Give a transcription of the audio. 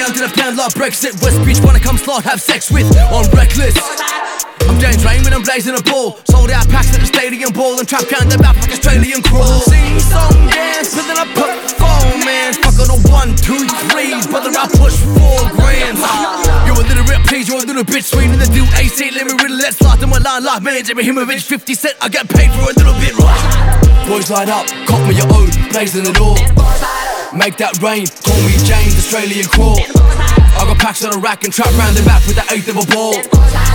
down to the pound like Brexit. West Beach wanna come slot, have sex with. On reckless. I'm James Rain when I'm blazing a ball. Sold out packs at the stadium ball and trap count them out like Australian crawl. Sing song, dance, but then I perform, man. Fuck on a 1, 2, 3, brother, I push 4 grand. You're a little bit please, you're a little bit sweet. And the do AC, let me riddle, let's start in my line like man. Ibrahimovic, 50 cent, I get paid for a little bit, right? Boys light up, cop me your own, blazing it all. Make that rain, call me James, Australian crawl. I got packs on a rack and trap round the back with the eighth of a ball.